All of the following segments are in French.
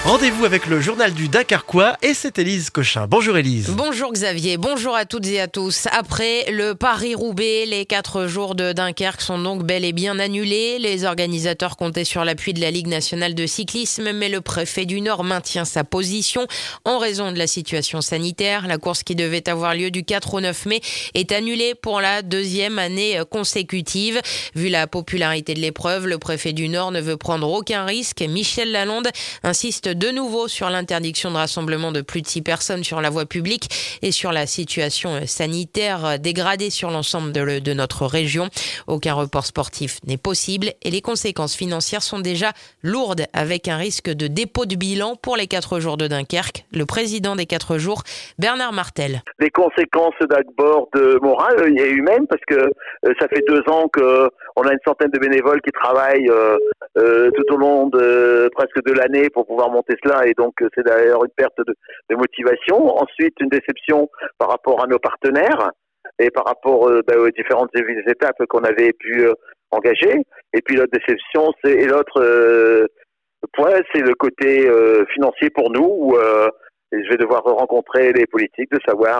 Rendez-vous avec le journal du Dunkerquois et c'est Élise Cochin. Bonjour Élise. Bonjour Xavier, bonjour à toutes et à tous. Après le Paris-Roubaix, les 4 jours de Dunkerque sont donc bel et bien annulés. Les organisateurs comptaient sur l'appui de la Ligue nationale de cyclisme, mais le préfet du Nord maintient sa position en raison de la situation sanitaire. La course qui devait avoir lieu du 4 au 9 mai est annulée pour la deuxième année consécutive. Vu la popularité de l'épreuve, le préfet du Nord ne veut prendre aucun risque. Michel Lalonde insiste de nouveau sur l'interdiction de rassemblement de plus de 6 personnes sur la voie publique et sur la situation sanitaire dégradée sur l'ensemble de notre région. Aucun report sportif n'est possible et les conséquences financières sont déjà lourdes avec un risque de dépôt de bilan pour les 4 jours de Dunkerque. Le président des 4 jours, Bernard Martel. Les conséquences d'abord de morale et humaines parce que ça fait 2 ans qu'on a une centaine de bénévoles qui travaillent tout au long de presque de l'année pour pouvoir monter cela et donc c'est d'ailleurs une perte de motivation. Ensuite, une déception par rapport à nos partenaires et par rapport aux différentes étapes qu'on avait pu engager. Et puis l'autre déception, l'autre point, c'est le côté financier pour nous où je vais devoir rencontrer les politiques de savoir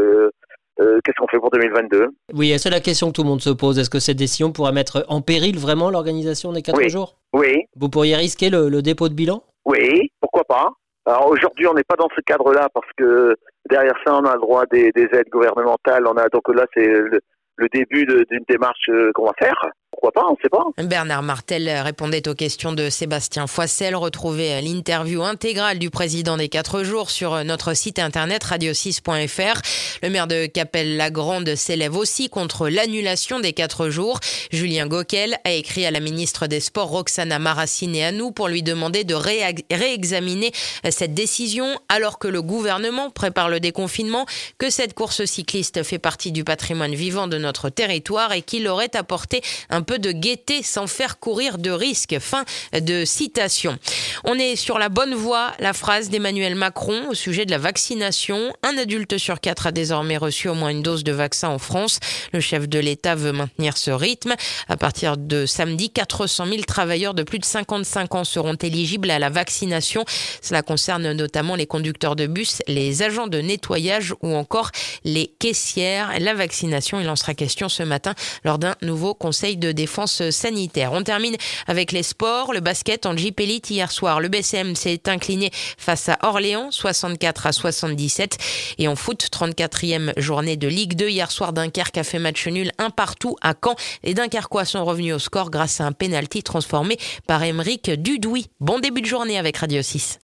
qu'est-ce qu'on fait pour 2022. Oui, c'est la question que tout le monde se pose. Est-ce que cette décision pourrait mettre en péril vraiment l'organisation des 4 jours ? Oui. Vous pourriez risquer le dépôt de bilan ? Oui, pourquoi pas. Alors aujourd'hui, on n'est pas dans ce cadre-là parce que derrière ça, on a le droit des aides gouvernementales. Donc là, c'est le début d'une démarche qu'on va faire. Pourquoi pas, on ne sait pas. Bernard Martel répondait aux questions de Sébastien Foissel. Retrouvez l'interview intégrale du président des 4 jours sur notre site internet radio6.fr. Le maire de Cappelle-la-Grande s'élève aussi contre l'annulation des 4 jours. Julien Gauquel a écrit à la ministre des Sports Roxana Maracineanu pour lui demander de réexaminer cette décision alors que le gouvernement prépare le déconfinement, que cette course cycliste fait partie du patrimoine vivant de notre territoire et qu'il aurait apporté un peu de gaieté sans faire courir de risques. Fin de citation. On est sur la bonne voie. La phrase d'Emmanuel Macron au sujet de la vaccination. 1 adulte sur 4 a désormais reçu au moins une dose de vaccin en France. Le chef de l'État veut maintenir ce rythme. À partir de samedi, 400 000 travailleurs de plus de 55 ans seront éligibles à la vaccination. Cela concerne notamment les conducteurs de bus, les agents de nettoyage ou encore les caissières. La vaccination, il en sera question ce matin lors d'un nouveau conseil de défense sanitaire. On termine avec les sports. Le basket en Jeep Elite hier soir. Le BCM s'est incliné face à Orléans, 64-77. Et en foot, 34e journée de Ligue 2. Hier soir, Dunkerque a fait match nul 1 partout à Caen. Les Dunkerquois sont revenus au score grâce à un pénalty transformé par Aymeric Dudouis. Bon début de journée avec Radio 6.